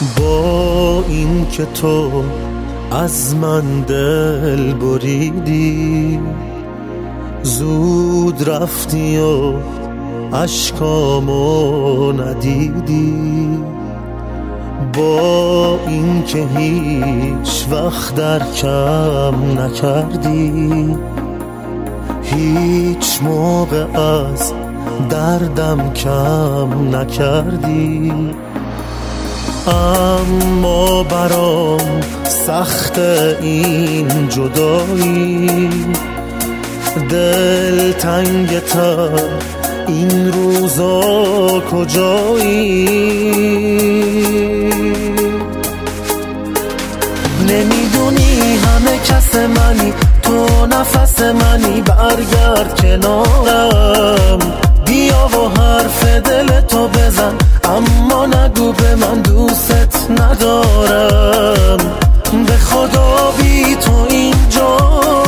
با این که تو از من دل بریدی، زود رفتی و اشکامو ندیدی. با این که هیچ وقت در کم نکردی، هیچ موقع از دردم کم نکردی. اما برام سخت این جدایی، دل تنگتر این روزا کجایی؟ نمیدونی همه کس منی، تو نفس منی، برگرد کنارم، بیا و حرف دل تو بزن، اما نگو به من دوست ندارم. به خدا بی تو اینجا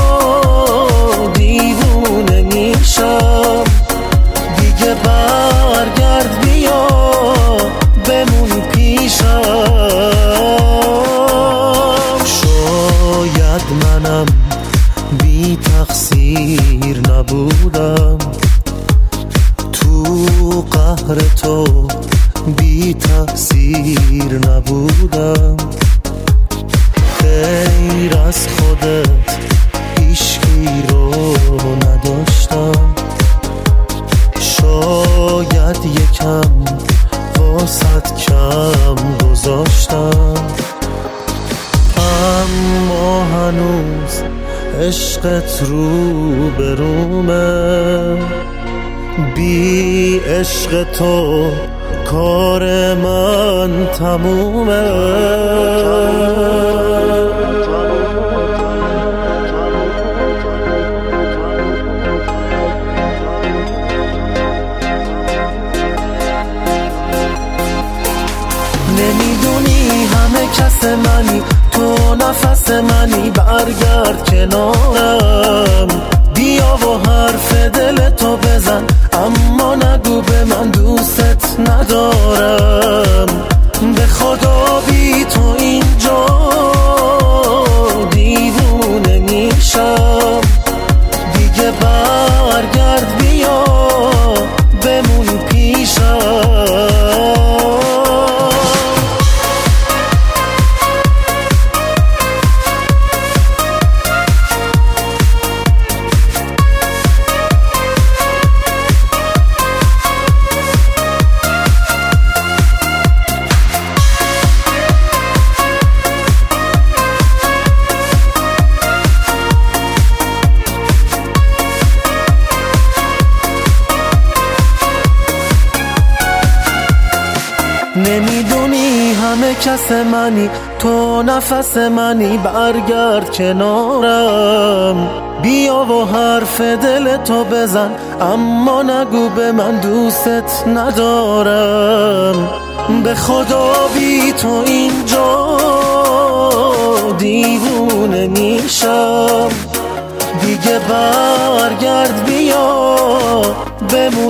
دیوونه میشم، دیگه برگرد بیا بمون پیشم. شاید منم بی تقصیر نبودم، تو قهر تو بی تقصیر نبودم. غیر از خودت هیچکی رو نداشتم، شاید یکم واسط کم گذاشتم. اما هنوز عشقت رو برومه، بی عشق تو کار من تمومه. نمیدونی همه کس منی، تو نفس منی، برگرد کنارم، بیا و حرف دل تو بزن، اما نگو به من دوست ندارم. به خدا بی تو اینجا دیوونه میشم، دیگه برگرد بیا بمون پیشم. نمیدونی همه کس منی، تو نفس منی، برگرد کنارم، بیا و حرف دل تو بزن، اما نگو به من دوست ندارم. به خدا بی تو اینجا دیوونه میشم، دیگه برگرد بیا بمون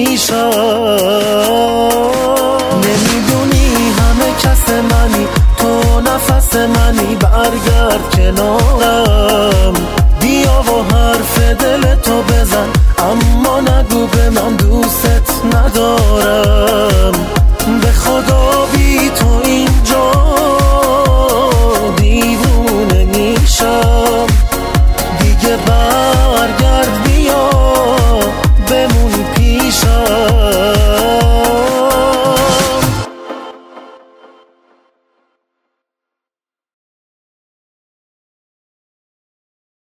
پیشم. نمیدونی همه کس منی، تو نفس منی، برگرد کنارم،